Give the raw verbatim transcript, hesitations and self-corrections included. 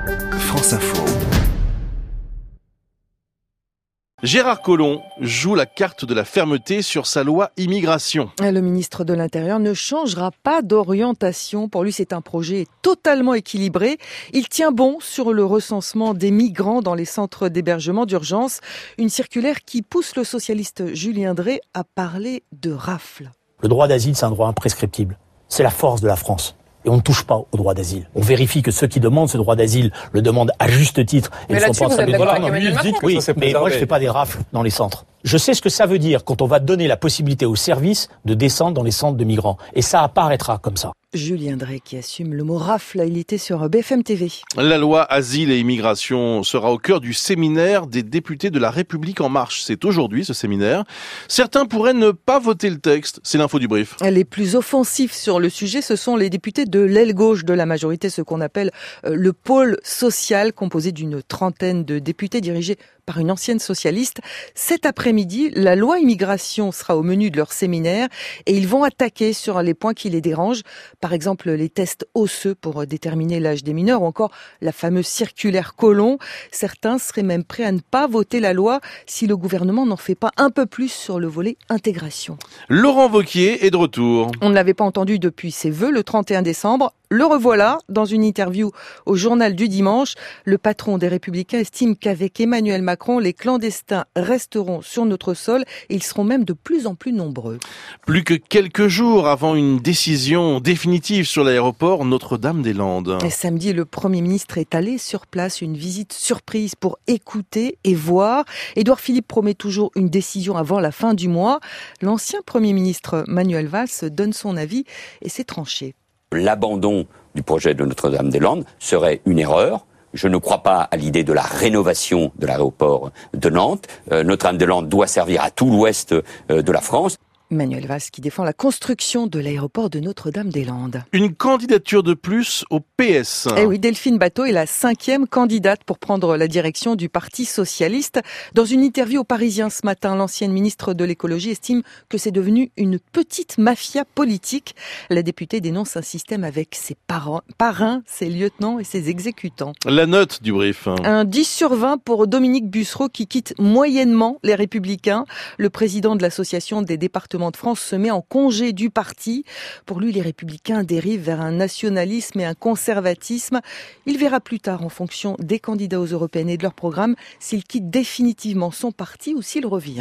France Info. Gérard Collomb joue la carte de la fermeté sur sa loi immigration. Le ministre de l'Intérieur ne changera pas d'orientation. Pour lui, c'est un projet totalement équilibré. Il tient bon sur le recensement des migrants dans les centres d'hébergement d'urgence. Une circulaire qui pousse le socialiste Julien Drey à parler de rafle. Le droit d'asile, c'est un droit imprescriptible. C'est la force de la France. Et on ne touche pas au droit d'asile. On vérifie que ceux qui demandent ce droit d'asile le demandent à juste titre. Et mais ne sont pas en voilà, non, lui, dites oui, mais moi je fais pas des rafles dans les centres. Je sais ce que ça veut dire quand on va donner la possibilité aux services de descendre dans les centres de migrants. Et ça apparaîtra comme ça. Julien Drey qui assume le mot rafle, il était sur B F M T V. La loi Asile et Immigration sera au cœur du séminaire des députés de La République En Marche. C'est aujourd'hui ce séminaire. Certains pourraient ne pas voter le texte. C'est l'info du brief. Les plus offensifs sur le sujet, ce sont les députés de l'aile gauche de la majorité, ce qu'on appelle le pôle social, composé d'une trentaine de députés dirigés par une ancienne socialiste. Cet après-midi, la loi immigration sera au menu de leur séminaire et ils vont attaquer sur les points qui les dérangent. Par exemple, les tests osseux pour déterminer l'âge des mineurs ou encore la fameuse circulaire Collomb. Certains seraient même prêts à ne pas voter la loi si le gouvernement n'en fait pas un peu plus sur le volet intégration. Laurent Wauquiez est de retour. On ne l'avait pas entendu depuis ses vœux le trente et un décembre. Le revoilà dans une interview au journal du dimanche. Le patron des Républicains estime qu'avec Emmanuel Macron, les clandestins resteront sur notre sol et ils seront même de plus en plus nombreux. Plus que quelques jours avant une décision définitive sur l'aéroport Notre-Dame-des-Landes. Et samedi, le Premier ministre est allé sur place, une visite surprise pour écouter et voir. Édouard Philippe promet toujours une décision avant la fin du mois. L'ancien Premier ministre Manuel Valls donne son avis et s'est tranché. L'abandon du projet de Notre-Dame-des-Landes serait une erreur. Je ne crois pas à l'idée de la rénovation de l'aéroport de Nantes. Euh, Notre-Dame-des-Landes doit servir à tout l'ouest euh, de la France. Manuel Valls qui défend la construction de l'aéroport de Notre-Dame-des-Landes. Une candidature de plus au P S. Eh oui, Delphine Batho est la cinquième candidate pour prendre la direction du Parti socialiste. Dans une interview aux Parisiens ce matin, l'ancienne ministre de l'écologie estime que c'est devenu une petite mafia politique. La députée dénonce un système avec ses parrains, parrains, ses lieutenants et ses exécutants. La note du brief. Un dix sur vingt pour Dominique Bussereau qui quitte moyennement les Républicains. Le président de l'association des départements de France se met en congé du parti. Pour lui, les Républicains dérivent vers un nationalisme et un conservatisme. Il verra plus tard, en fonction des candidats aux européennes et de leur programme, s'il quitte définitivement son parti ou s'il revient.